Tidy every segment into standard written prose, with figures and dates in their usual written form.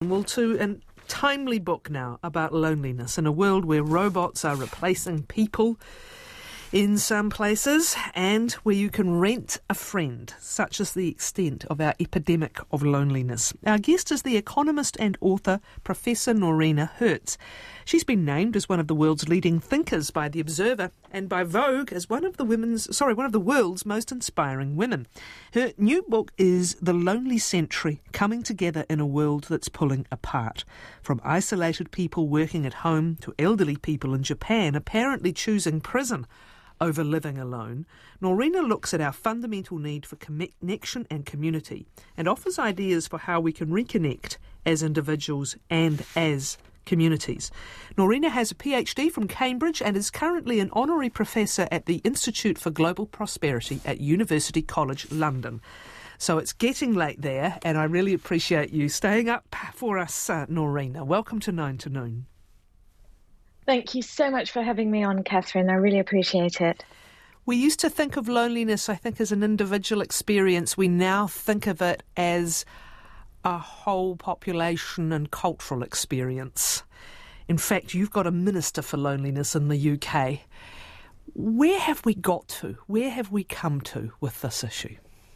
Well, to a timely book now about loneliness in a world where robots are replacing people in some places and where you can rent a friend. Such is the extent of our epidemic of loneliness. Our guest is the economist and author, Professor Noreena Hertz. She's been named as one of the world's leading thinkers by The Observer and by Vogue as one of the world's most inspiring women. Her new book is The Lonely Century, Coming Together in a World That's Pulling Apart. From isolated people working at home to elderly people in Japan apparently choosing prison over living alone, Noreena looks at our fundamental need for connection and community and offers ideas for how we can reconnect as individuals and as communities. Noreena has a PhD from Cambridge and is currently an honorary professor at the Institute for Global Prosperity at University College London. So it's getting late there, and I really appreciate you staying up for us, Noreena. Welcome to 9 to Noon. Thank you so much for having me on, Catherine. I really appreciate it. We used to think of loneliness, I think, as an individual experience. We now think of it as a whole population and cultural experience. In fact, you've got a minister for loneliness in the UK. Where have we got to? Where have we come to with this issue?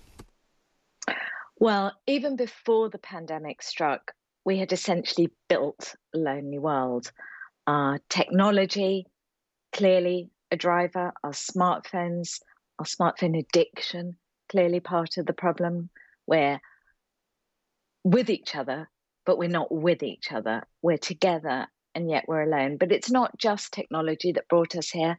Well, even before the pandemic struck, we had essentially built a lonely world. Technology, clearly a driver, our smartphone addiction, clearly part of the problem. We're with each other, but we're not with each other. We're together, and yet we're alone. But it's not just technology that brought us here.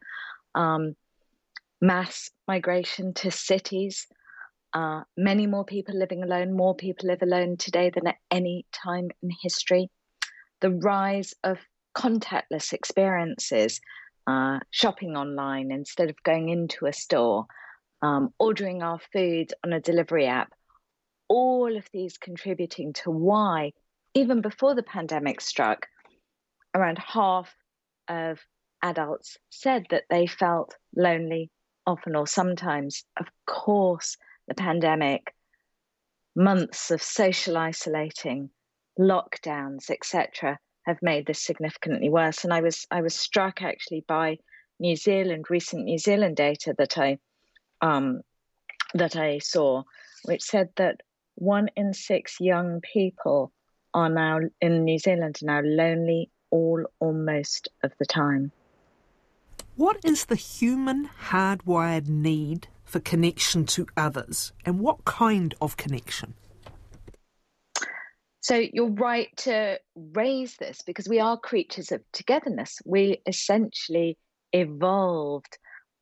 Mass migration to cities, many more people living alone. More people live alone today than at any time in history. The rise of contactless experiences, shopping online instead of going into a store, ordering our food on a delivery app, all of these contributing to why, even before the pandemic struck, around half of adults said that they felt lonely often or sometimes. Of course, the pandemic, months of social isolating, lockdowns, etc., have made this significantly worse. And I was struck actually by recent New Zealand data that I saw, which said that 1 in 6 young people are now in New Zealand are now lonely all or most of the time. What is the human hardwired need for connection to others, and what kind of connection? So you're right to raise this because we are creatures of togetherness. We essentially evolved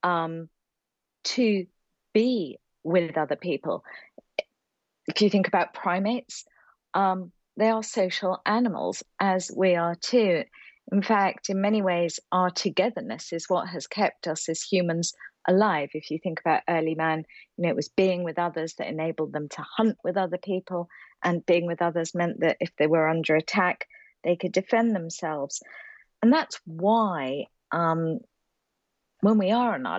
to be with other people. If you think about primates, they are social animals, as we are too. In fact, in many ways, our togetherness is what has kept us as humans alive. If you think about early man, it was being with others that enabled them to hunt with other people, and being with others meant that if they were under attack, they could defend themselves. And that's why when we are on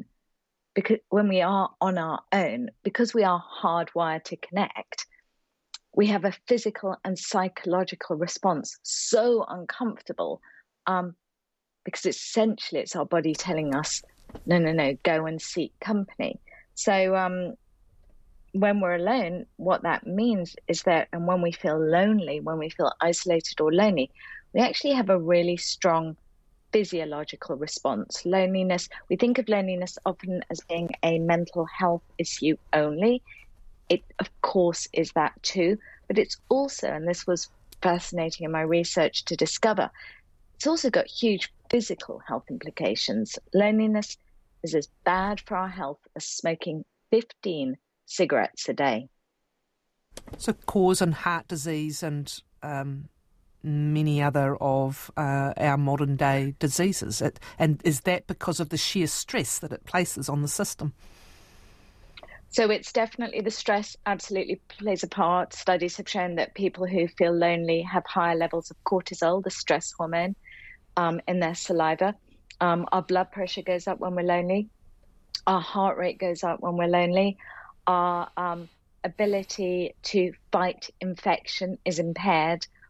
our own, because we are hardwired to connect, we have a physical and psychological response so uncomfortable because essentially it's our body telling us, no, go and seek company. So when we're alone, what that means is that, and when we feel lonely, when we feel isolated or lonely, we actually have a really strong physiological response. Loneliness, we think of loneliness often as being a mental health issue only. It, of course, is that too, but it's also, and this was fascinating in my research to discover, it's also got huge physical health implications. Loneliness is as bad for our health as smoking 15 cigarettes a day. So causing heart disease and many other of our modern day diseases. And is that because of the sheer stress that it places on the system? So it's definitely the stress absolutely plays a part. Studies have shown that people who feel lonely have higher levels of cortisol, the stress hormone, in their saliva. Our blood pressure goes up when we're lonely. Our heart rate goes up when we're lonely. Our ability to fight infection is impaired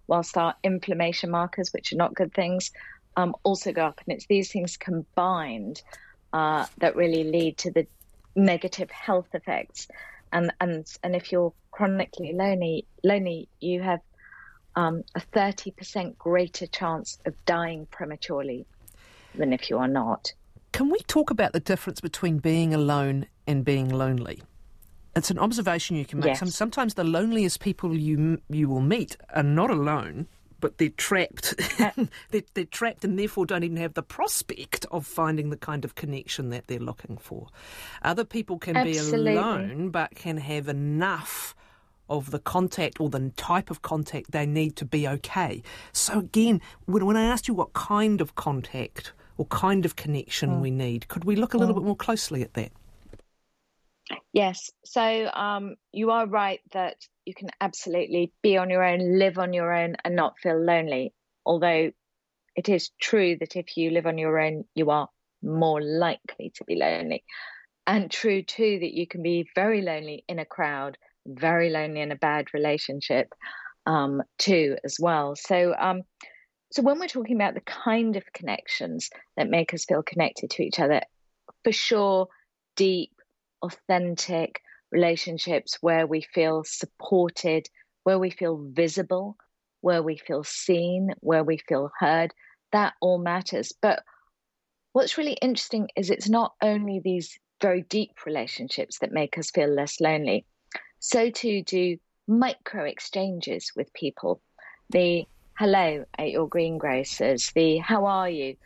whilst our inflammation markers, which are not good things, also go up. And it's these things combined that really lead to the negative health effects. And if you're chronically lonely, you have a 30% greater chance of dying prematurely than if you are not. Can we talk about the difference between being alone and being lonely? It's an observation you can make. Yes. Sometimes the loneliest people you will meet are not alone, but they're trapped. They're trapped and therefore don't even have the prospect of finding the kind of connection that they're looking for. Other people can Absolutely. be alone but can have enough of the contact or the type of contact they need to be okay. So again, when I asked you what kind of contact or kind of connection we need, could we look a little bit more closely at that? Yes. So you are right that you can absolutely be on your own, live on your own and not feel lonely. Although it is true that if you live on your own, you are more likely to be lonely. And true too that you can be very lonely in a crowd, very lonely in a bad relationship too as well. So when we're talking about the kind of connections that make us feel connected to each other, for sure, deep, authentic relationships where we feel supported, where we feel visible, where we feel seen, where we feel heard, that all matters. But what's really interesting is it's not only these very deep relationships that make us feel less lonely. So too do micro exchanges with people. The hello at your greengrocers, the how are you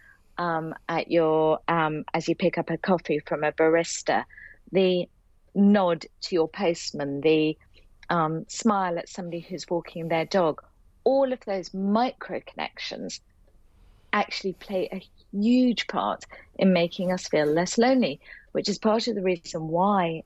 at your as you pick up a coffee from a barista, the nod to your postman, the smile at somebody who's walking their dog. All of those micro connections actually play a huge part in making us feel less lonely, which is part of the reason why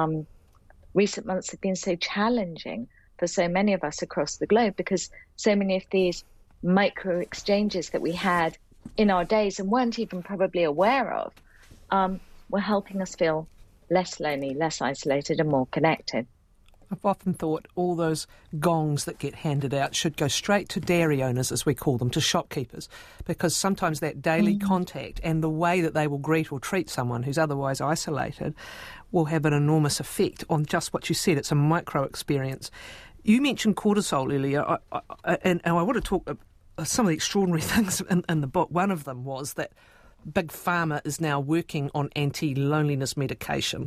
recent months have been so challenging for so many of us across the globe, because so many of these micro exchanges that we had in our days and weren't even probably aware of were helping us feel less lonely, less isolated and more connected. I've often thought all those gongs that get handed out should go straight to dairy owners, as we call them, to shopkeepers, because sometimes that daily contact and the way that they will greet or treat someone who's otherwise isolated will have an enormous effect on just what you said. It's a micro experience. You mentioned cortisol earlier, and I want to talk some of the extraordinary things in the book. One of them was that Big Pharma is now working on anti-loneliness medication,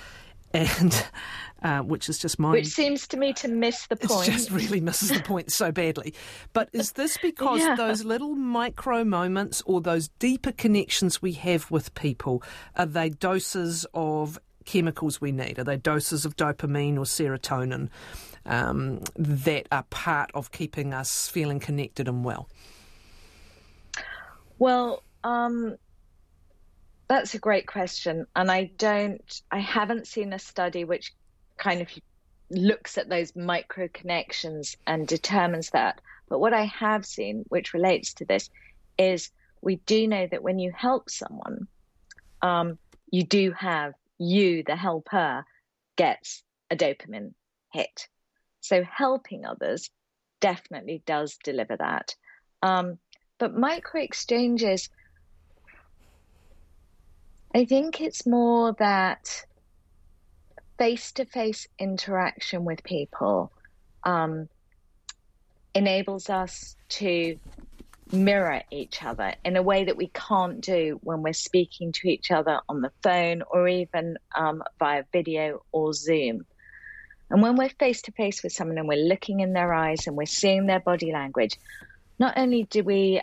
and which is just which seems to me to miss the point. It just really misses the point so badly. But is this because those little micro moments or those deeper connections we have with people, are they doses of chemicals we need? Are they doses of dopamine or serotonin that are part of keeping us feeling connected and well? Well, that's a great question. And I haven't seen a study which kind of looks at those micro connections and determines that. But what I have seen, which relates to this, is we do know that when you help someone, you do have, the helper, gets a dopamine hit. So helping others definitely does deliver that. But micro exchanges, I think it's more that face-to-face interaction with people enables us to mirror each other in a way that we can't do when we're speaking to each other on the phone or even via video or Zoom. And when we're face-to-face with someone and we're looking in their eyes and we're seeing their body language, not only do we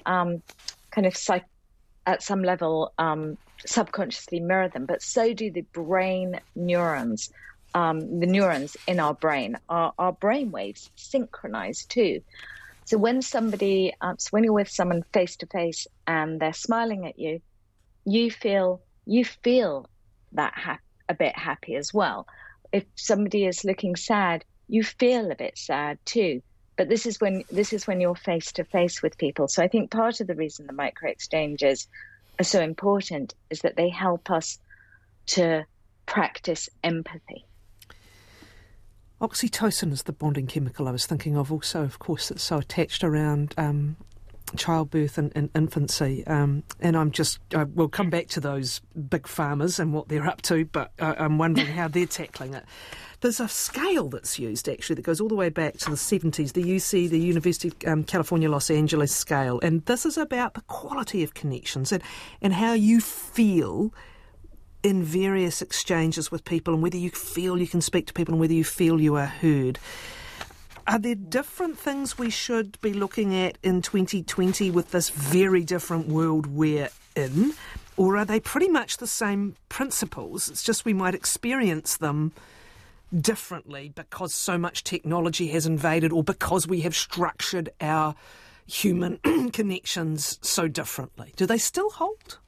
at some level subconsciously mirror them, but so do the brain neurons. The neurons in our brain, our brain waves synchronize too. So when when you're with someone face to face and they're smiling at you, you feel that a bit happy as well. If somebody is looking sad, you feel a bit sad too. But this is when you're face to face with people. So I think part of the reason the micro exchanges are so important is that they help us to practice empathy. Oxytocin is the bonding chemical I was thinking of also, of course, it's so attached around childbirth and infancy. And we'll come back to those big farmers and what they're up to, but I'm wondering how they're tackling it. There's a scale that's used, actually, that goes all the way back to the 70s, the UC, the University of California, Los Angeles scale. And this is about the quality of connections and how you feel in various exchanges with people, and whether you feel you can speak to people and whether you feel you are heard. Are there different things we should be looking at in 2020 with this very different world we're in? Or are they pretty much the same principles? It's just we might experience them differently because so much technology has invaded, or because we have structured our human connections so differently. Do they still hold?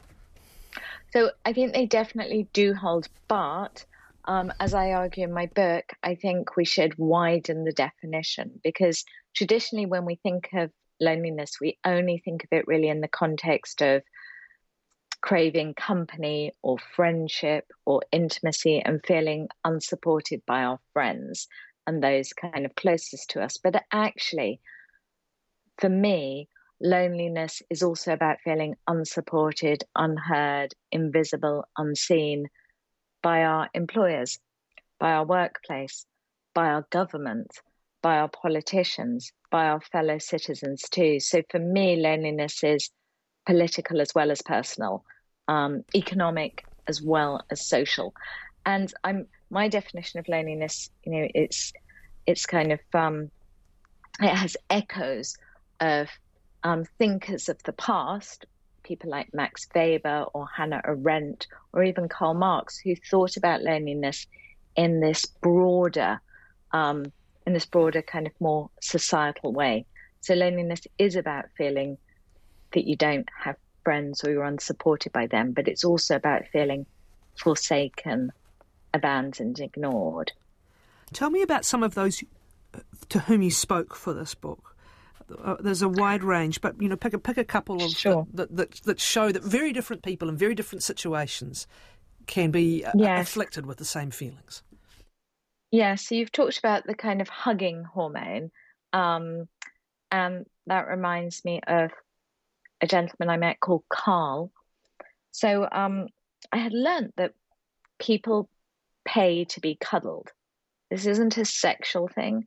So I think they definitely do hold, but as I argue in my book, I think we should widen the definition, because traditionally when we think of loneliness, we only think of it really in the context of craving company or friendship or intimacy and feeling unsupported by our friends and those kind of closest to us. But actually, for me, loneliness is also about feeling unsupported, unheard, invisible, unseen by our employers, by our workplace, by our government, by our politicians, by our fellow citizens too. So for me, loneliness is political as well as personal, economic as well as social. And my definition of loneliness, it's kind of it has echoes of thinkers of the past, people like Max Weber or Hannah Arendt or even Karl Marx, who thought about loneliness in this broader kind of more societal way. So loneliness is about feeling that you don't have friends or you're unsupported by them, but it's also about feeling forsaken, abandoned, ignored. Tell me about some of those to whom you spoke for this book. There's a wide range, but pick a couple of sure. that show that very different people in very different situations can be afflicted with the same feelings. Yeah, so you've talked about the kind of hugging hormone, and that reminds me of a gentleman I met called Carl. So I had learnt that people pay to be cuddled. This isn't a sexual thing.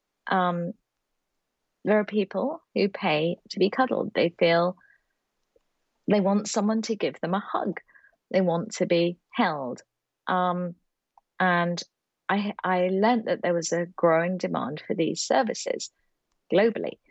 There are people who pay to be cuddled. They feel they want someone to give them a hug. They want to be held. And I learnt that there was a growing demand for these services globally.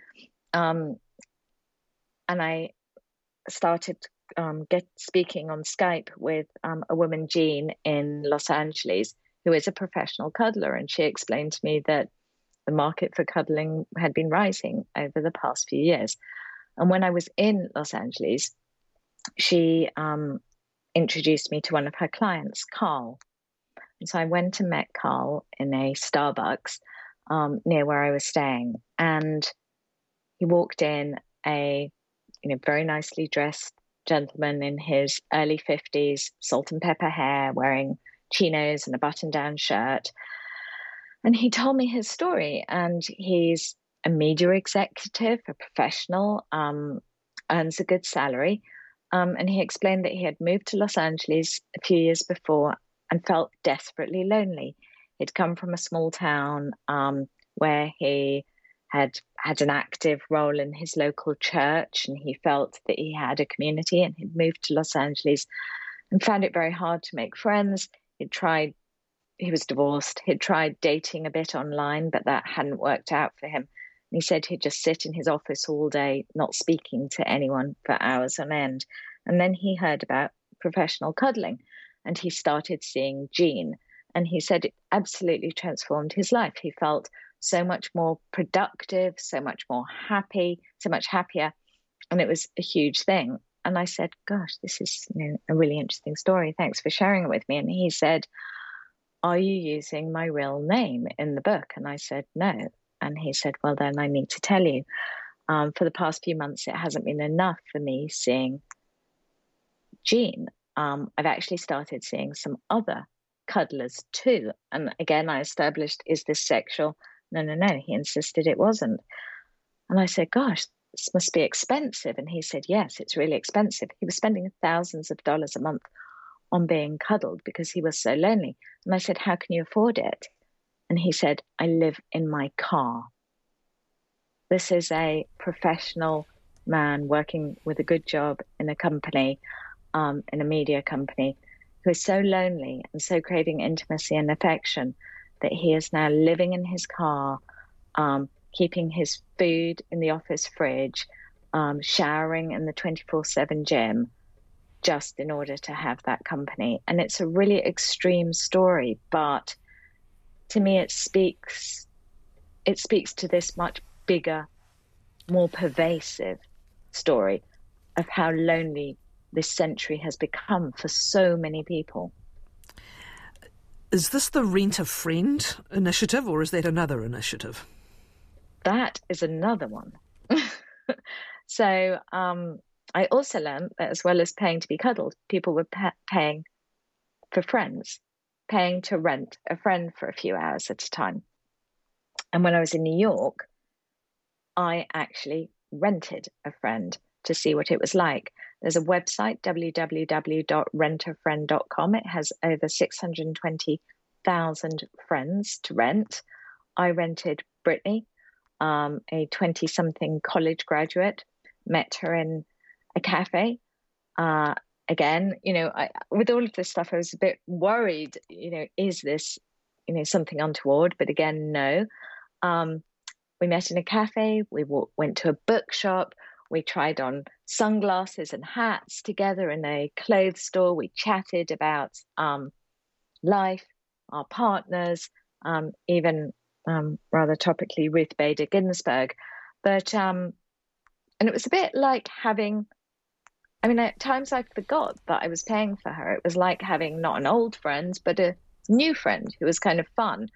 And I started speaking on Skype with a woman, Jean, in Los Angeles, who is a professional cuddler. And she explained to me that the market for cuddling had been rising over the past few years. And when I was in Los Angeles, she introduced me to one of her clients, Carl. And so I went and met Carl in a Starbucks near where I was staying. And he walked in, a very nicely dressed gentleman in his early 50s, salt and pepper hair, wearing chinos and a button-down shirt. And he told me his story. And he's a media executive, a professional, earns a good salary. And he explained that he had moved to Los Angeles a few years before and felt desperately lonely. He'd come from a small town where he had an active role in his local church, and he felt that he had a community, and he'd moved to Los Angeles and found it very hard to make friends. He was divorced. He'd tried dating a bit online, but that hadn't worked out for him. And he said he'd just sit in his office all day, not speaking to anyone for hours on end. And then he heard about professional cuddling, and he started seeing Jean. And he said it absolutely transformed his life. He felt so much more productive, so much more happy, so much happier. And it was a huge thing. And I said, gosh, this is a really interesting story. Thanks for sharing it with me. And he said, are you using my real name in the book? And I said, no. And he said, well, then I need to tell you. For the past few months, it hasn't been enough for me seeing Jean. I've actually started seeing some other cuddlers too. And again, I established, is this sexual? No. He insisted it wasn't. And I said, gosh, this must be expensive. And he said, yes, it's really expensive. He was spending thousands of dollars a month on being cuddled because he was so lonely. And I said, how can you afford it? And he said, I live in my car. This is a professional man working with a good job in a company, in a media company, who is so lonely and so craving intimacy and affection that he is now living in his car, keeping his food in the office fridge, showering in the 24/7 gym, just in order to have that company. And it's a really extreme story, but to me it speaks to this much bigger, more pervasive story of how lonely this century has become for so many people. Is this the Rent a Friend initiative, or is that another initiative? That is another one. So I also learned that as well as paying to be cuddled, people were paying for friends, paying to rent a friend for a few hours at a time. And when I was in New York, I actually rented a friend to see what it was like. There's a website, www.rentafriend.com. It has over 620,000 friends to rent. I rented Brittany, a 20-something college graduate, met her in a cafe. Again, with all of this stuff, I was a bit worried, is this, something untoward? But again, no. We met in a cafe. We went to a bookshop. We tried on sunglasses and hats together in a clothes store. We chatted about life, our partners, even rather topically Ruth Bader Ginsburg. But and it was a bit like having, at times I forgot that I was paying for her. It was like having not an old friend, but a new friend who was kind of fun.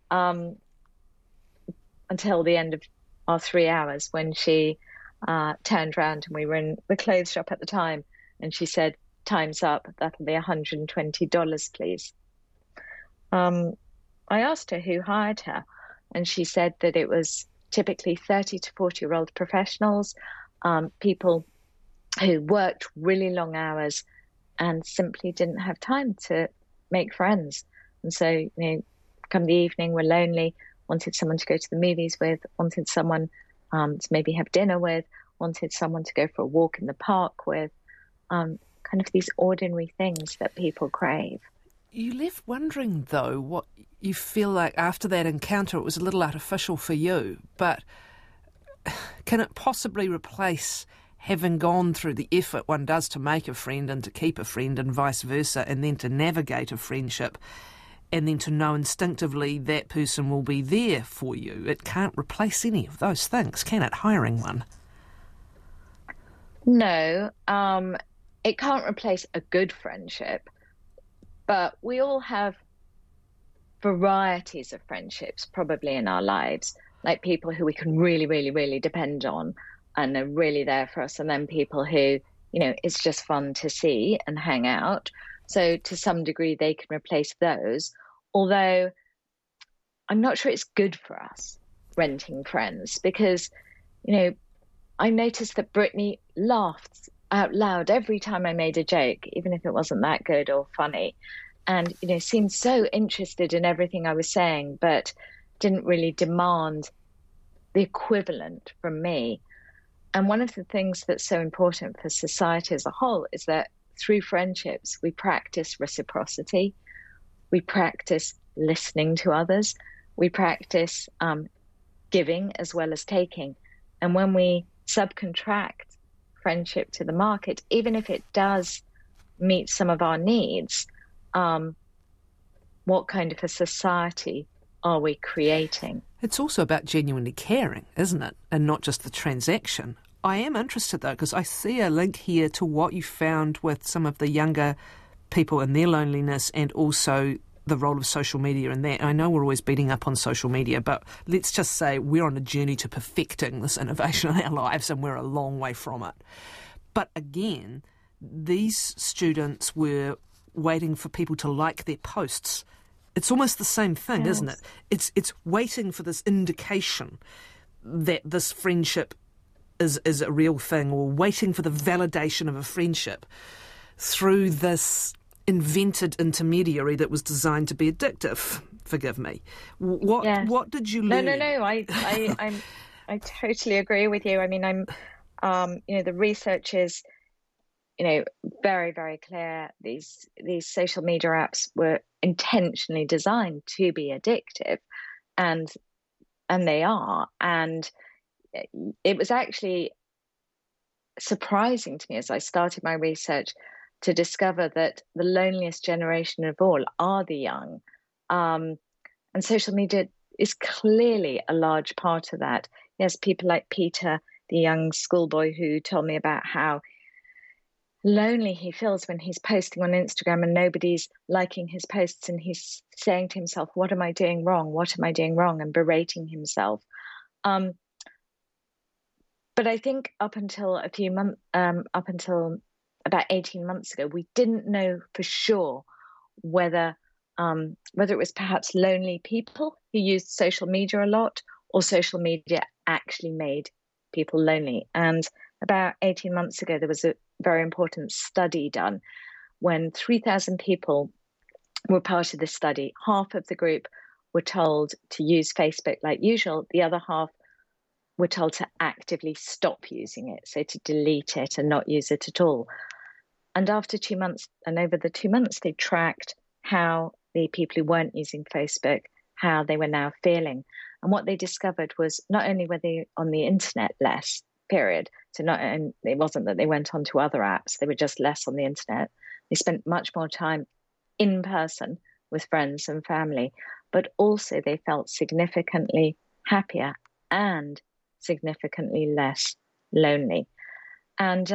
Until the end of our 3 hours, when she turned around, and we were in the clothes shop at the time, and she said, "Time's up. That'll be $120, please." I asked her who hired her, and she said that it was typically 30 to 40-year-old professionals, people who worked really long hours and simply didn't have time to make friends. And so, come the evening, we're lonely, wanted someone to go to the movies with, wanted someone to maybe have dinner with, wanted someone to go for a walk in the park with, kind of these ordinary things that people crave. You left wondering, though, what you feel like after that encounter. It was a little artificial for you, but can it possibly replace having gone through the effort one does to make a friend and to keep a friend and vice versa, and then to navigate a friendship, and then to know instinctively that person will be there for you? It can't replace any of those things, can it, hiring one? No, it can't replace a good friendship, but we all have varieties of friendships probably in our lives, like people who we can really, really, really depend on and are really there for us, and then people who, it's just fun to see and hang out. So to some degree, they can replace those, although I'm not sure it's good for us renting friends, because, I noticed that Brittany laughed out loud every time I made a joke, even if it wasn't that good or funny, and, seemed so interested in everything I was saying, but didn't really demand the equivalent from me. And one of the things that's so important for society as a whole is that through friendships, we practice reciprocity. We practice listening to others. We practice giving as well as taking. And when we subcontract friendship to the market, even if it does meet some of our needs, what kind of a society are we creating? It's also about genuinely caring, isn't it? And not just the transaction. I am interested, though, because I see a link here to what you found with some of the younger people and their loneliness, and also the role of social media in that. I know we're always beating up on social media, but let's just say we're on a journey to perfecting this innovation in our lives, and we're a long way from it. But again, these students were waiting for people to like their posts. It's almost the same thing, isn't it? It's waiting for this indication that this friendship is a real thing, or waiting for the validation of a friendship through this invented intermediary that was designed to be addictive. Forgive me. What did you learn? No. I totally agree with you. I mean, the research is, very, very clear. These social media apps were intentionally designed to be addictive, and they are. And it was actually surprising to me as I started my research to discover that the loneliest generation of all are the young. And social media is clearly a large part of that. Yes, people like Peter, the young schoolboy, who told me about how lonely he feels when he's posting on Instagram and nobody's liking his posts, and he's saying to himself, what am I doing wrong? What am I doing wrong? And berating himself. But I think up until about 18 months ago, we didn't know for sure whether it was perhaps lonely people who used social media a lot, or social media actually made people lonely. And about 18 months ago, there was a very important study done when 3,000 people were part of the study. Half of the group were told to use Facebook like usual. The other half were told to actively stop using it, so to delete it and not use it at all. And after 2 months, and over the 2 months, they tracked how the people who weren't using Facebook, how they were now feeling. And what they discovered was not only were they on the internet less, period. So it wasn't that they went onto other apps, they were just less on the internet. They spent much more time in person with friends and family, but also they felt significantly happier and significantly less lonely. And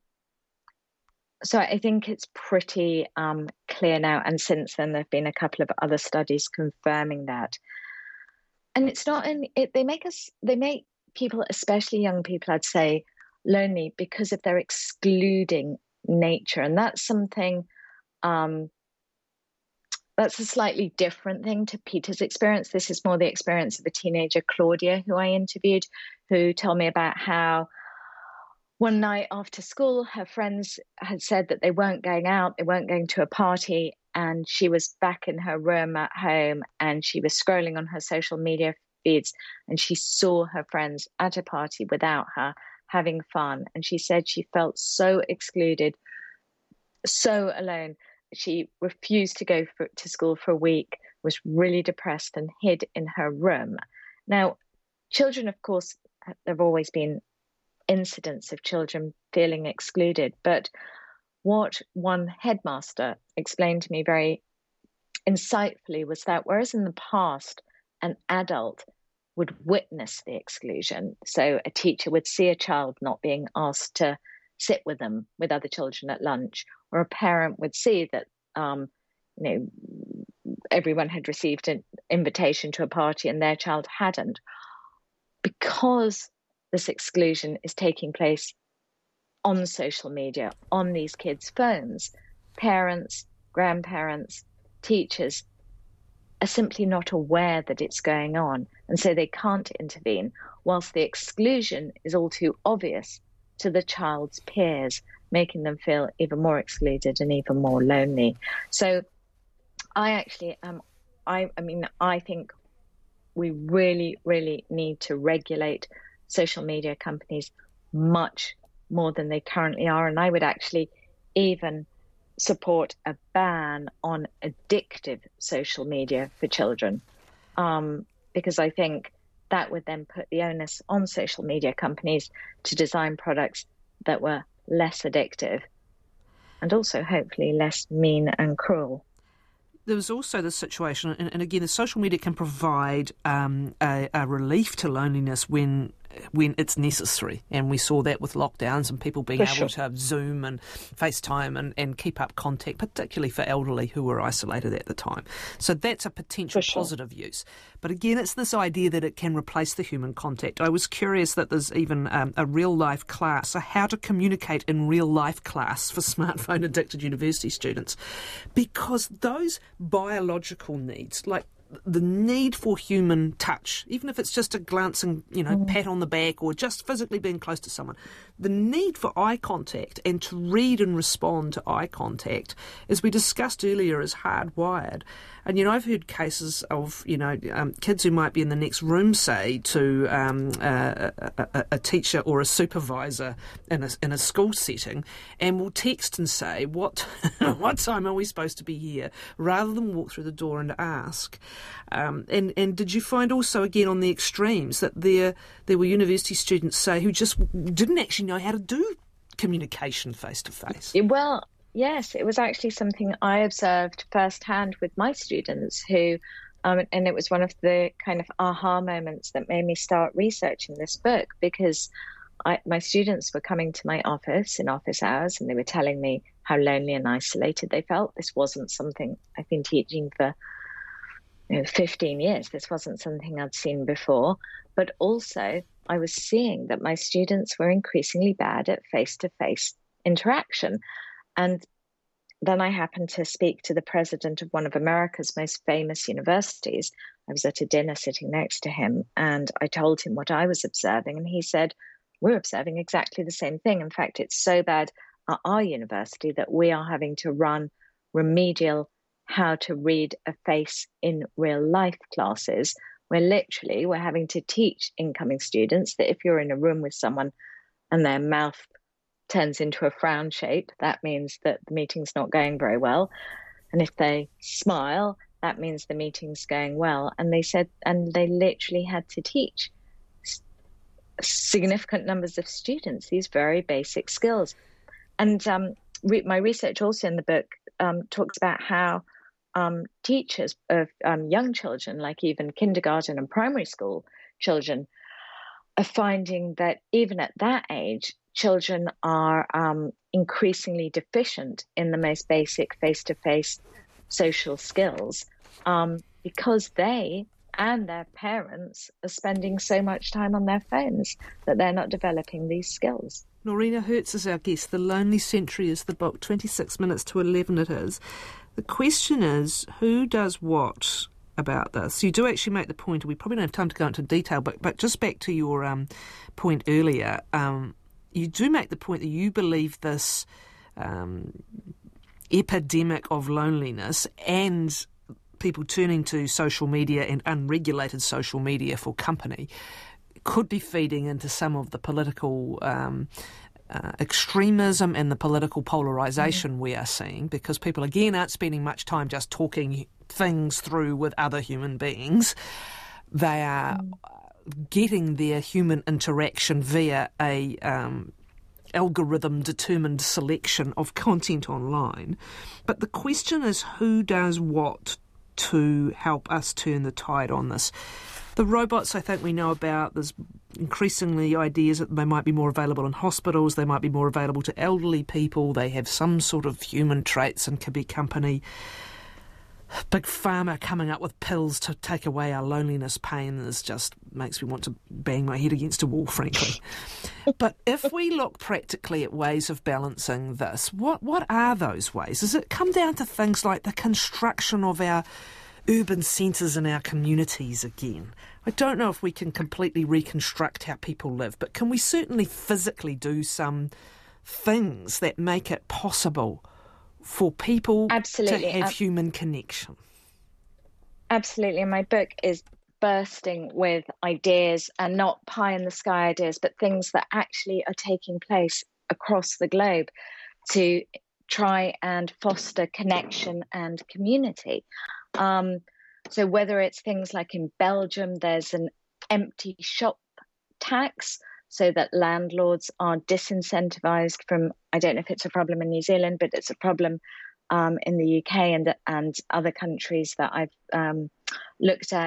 so I think it's pretty clear now. And since then, there have been a couple of other studies confirming that. And it's not they make people, especially young people, I'd say, lonely because of their excluding nature. And that's something, that's a slightly different thing to Peter's experience. This is more the experience of a teenager, Claudia, who I interviewed, who told me about how one night after school, her friends had said that they weren't going out, they weren't going to a party, and she was back in her room at home and she was scrolling on her social media feeds and she saw her friends at a party without her having fun. And she said she felt so excluded, so alone. She refused to go to school for a week, was really depressed and hid in her room. Now, children, of course, there have always been incidents of children feeling excluded. But what one headmaster explained to me very insightfully was that whereas in the past, an adult would witness the exclusion, so a teacher would see a child not being asked to sit with them, with other children at lunch, or a parent would see that everyone had received an invitation to a party and their child hadn't. Because this exclusion is taking place on social media, on these kids' phones, parents, grandparents, teachers are simply not aware that it's going on, and so they can't intervene, whilst the exclusion is all too obvious to the child's peers, making them feel even more excluded and even more lonely. So I actually I think we really, really need to regulate social media companies much more than they currently are. And I would actually even support a ban on addictive social media for children, because I think that would then put the onus on social media companies to design products that were less addictive and also hopefully less mean and cruel. There was also the situation, and again, the social media can provide a relief to loneliness when when it's necessary. And we saw that with lockdowns and people being able to Zoom and FaceTime and keep up contact, particularly for elderly who were isolated at the time. So that's a potential positive use. But again, it's this idea that it can replace the human contact. I was curious that there's even a real-life class, a how to communicate in real-life class for smartphone-addicted university students, because those biological needs, like the need for human touch, even if it's just a glancing, pat on the back or just physically being close to someone, the need for eye contact and to read and respond to eye contact, as we discussed earlier, is hardwired. And, I've heard cases of, kids who might be in the next room, say, to a teacher or a supervisor in a school setting, and will text and say, what time are we supposed to be here, rather than walk through the door and ask. And did you find also, again, on the extremes, that there were university students, say, who just didn't actually know how to do communication face-to-face? Well, yes, it was actually something I observed firsthand with my students who, and it was one of the kind of aha moments that made me start researching this book, because my students were coming to my office in office hours and they were telling me how lonely and isolated they felt. This wasn't something I've been teaching for 15 years. This wasn't something I'd seen before. But also, I was seeing that my students were increasingly bad at face-to-face interaction. And then I happened to speak to the president of one of America's most famous universities. I was at a dinner sitting next to him, and I told him what I was observing. And he said, we're observing exactly the same thing. In fact, it's so bad at our university that we are having to run remedial how to read a face in real life classes, where literally we're having to teach incoming students that if you're in a room with someone and their mouth turns into a frown shape, that means that the meeting's not going very well. And if they smile, that means the meeting's going well. And they said, and they literally had to teach significant numbers of students these very basic skills. And my research also in the book talks about how teachers of young children, like even kindergarten and primary school children, are finding that even at that age, children are increasingly deficient in the most basic face-to-face social skills because they and their parents are spending so much time on their phones that they're not developing these skills. Norina Hertz is our guest. The Lonely Century is the book. 26 minutes to 11 it is. The question is, who does what about this? You do actually make the point, and we probably don't have time to go into detail, but just back to your point earlier, you do make the point that you believe this epidemic of loneliness and people turning to social media and unregulated social media for company could be feeding into some of the political extremism and the political polarisation we are seeing, because people, again, aren't spending much time just talking things through with other human beings. They are getting their human interaction via a algorithm-determined selection of content online. But the question is, who does what to help us turn the tide on this? The robots, I think we know about. There's increasingly ideas that they might be more available in hospitals, they might be more available to elderly people, they have some sort of human traits and can be company. Big Pharma coming up with pills to take away our loneliness pain is just makes me want to bang my head against a wall, frankly. But if we look practically at ways of balancing this, what are those ways? Does it come down to things like the construction of our urban centres and our communities again? I don't know if we can completely reconstruct how people live, but can we certainly physically do some things that make it possible for people to have human connection? Absolutely. And my book is bursting with ideas, and not pie-in-the-sky ideas, but things that actually are taking place across the globe to try and foster connection and community. So whether it's things like in Belgium, there's an empty shop tax so that landlords are disincentivized from, I don't know if it's a problem in New Zealand, but it's a problem in the UK and other countries that I've looked at,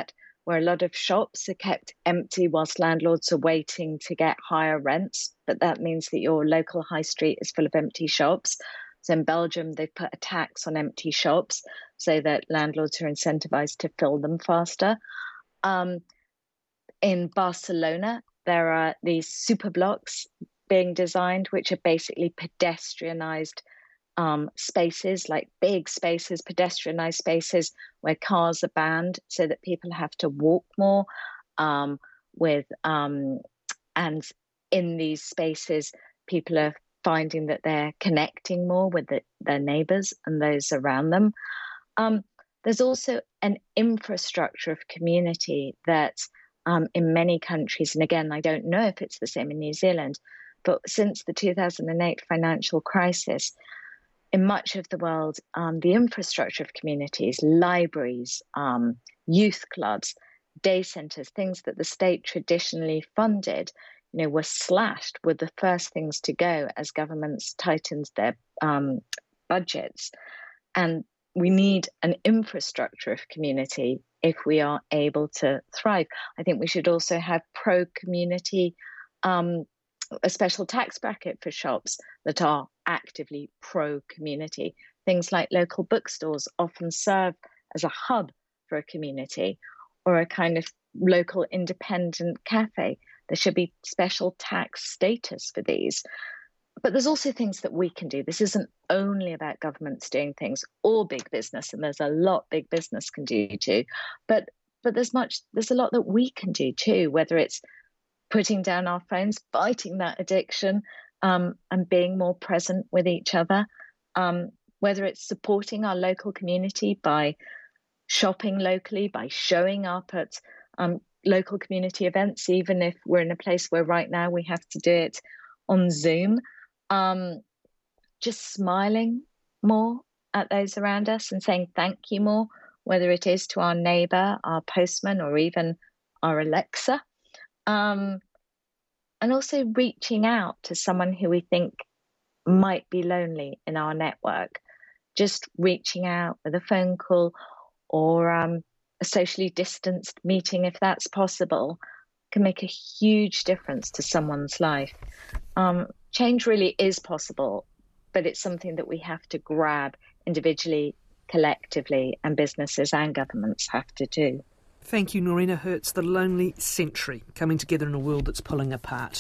where a lot of shops are kept empty whilst landlords are waiting to get higher rents. But that means that your local high street is full of empty shops. So in Belgium, they've put a tax on empty shops so that landlords are incentivized to fill them faster. In Barcelona, there are these super blocks being designed, which are basically pedestrianized spaces, like big spaces, pedestrianized spaces where cars are banned so that people have to walk more and in these spaces, people are finding that they're connecting more with their neighbors and those around them. There's also an infrastructure of community that in many countries, and again, I don't know if it's the same in New Zealand, but since the 2008 financial crisis, in much of the world, the infrastructure of communities, libraries, youth clubs, day centres, things that the state traditionally funded, were slashed, were the first things to go as governments tightened their budgets. And we need an infrastructure of community if we are able to thrive. I think we should also have pro-community, a special tax bracket for shops that are actively pro-community. Things like local bookstores often serve as a hub for a community, or a kind of local independent cafe. There should be special tax status for these. But there's also things that we can do. This isn't only about governments doing things or big business, and there's a lot big business can do too. But there's a lot that we can do too, whether it's putting down our phones, fighting that addiction, and being more present with each other, whether it's supporting our local community by shopping locally, by showing up at local community events, even if we're in a place where right now we have to do it on Zoom, just smiling more at those around us and saying thank you more, whether it is to our neighbour, our postman, or even our Alexa. And also reaching out to someone who we think might be lonely in our network, just reaching out with a phone call or a socially distanced meeting, if that's possible, can make a huge difference to someone's life. Change really is possible, but it's something that we have to grab individually, collectively, and businesses and governments have to do. Thank you, Norina Hertz. The Lonely Century, coming together in a world that's pulling apart.